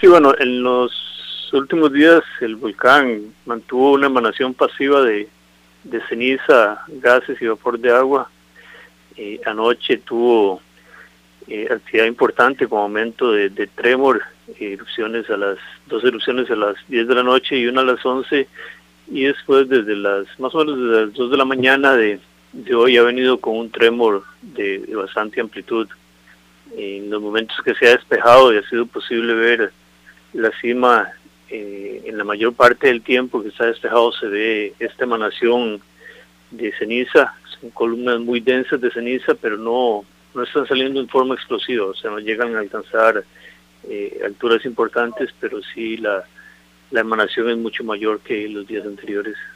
Sí, bueno, en los últimos días el volcán mantuvo una emanación pasiva de ceniza, gases y vapor de agua. Anoche tuvo actividad importante con aumento de tremor, erupciones dos erupciones a las 10 de la noche y una a las 11, y después desde más o menos desde las 2 de la mañana de hoy ha venido con un tremor de bastante amplitud. En los momentos que se ha despejado y ha sido posible ver la cima, en la mayor parte del tiempo que está despejado se ve esta emanación de ceniza. Son columnas muy densas de ceniza, pero no están saliendo en forma explosiva, o sea, no llegan a alcanzar alturas importantes, pero sí la emanación es mucho mayor que los días anteriores.